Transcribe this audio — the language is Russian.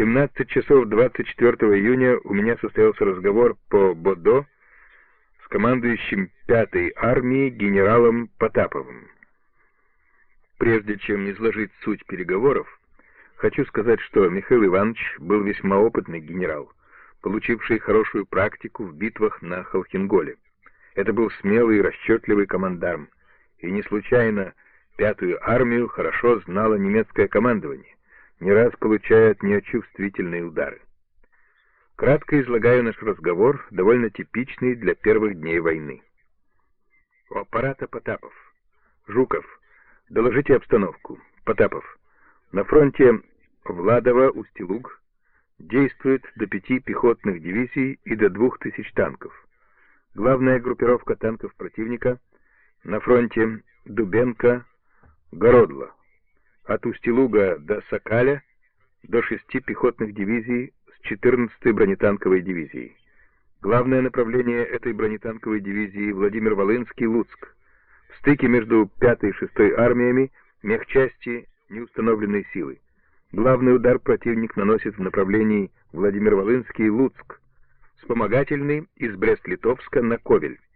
17 часов 24 июня у меня состоялся разговор по Бодо с командующим 5-й армией генералом Потаповым. Прежде чем изложить суть переговоров, хочу сказать, что Михаил Иванович был весьма опытный генерал, получивший хорошую практику в битвах на Халхинголе. Это был смелый и расчетливый командарм, и не случайно 5-ю армию хорошо знало немецкое командование, не раз получая от нее чувствительные удары. Кратко излагаю наш разговор, довольно типичный для первых дней войны. У аппарата Потапов. Жуков. Доложите обстановку. Потапов. На фронте Владово-Устилуг действует до 5 пехотных дивизий и до 2000 танков. Главная группировка танков противника на фронте Дубенко-Городло. От Устилуга до Сокаля до 6 пехотных дивизий с 14-й бронетанковой дивизией. Главное направление этой бронетанковой дивизии Владимир-Волынский-Луцк. В стыке между 5-й и 6-й армиями мехчасти неустановленной силы. Главный удар противник наносит в направлении Владимир-Волынский-Луцк, вспомогательный из Брест-Литовска на Ковель.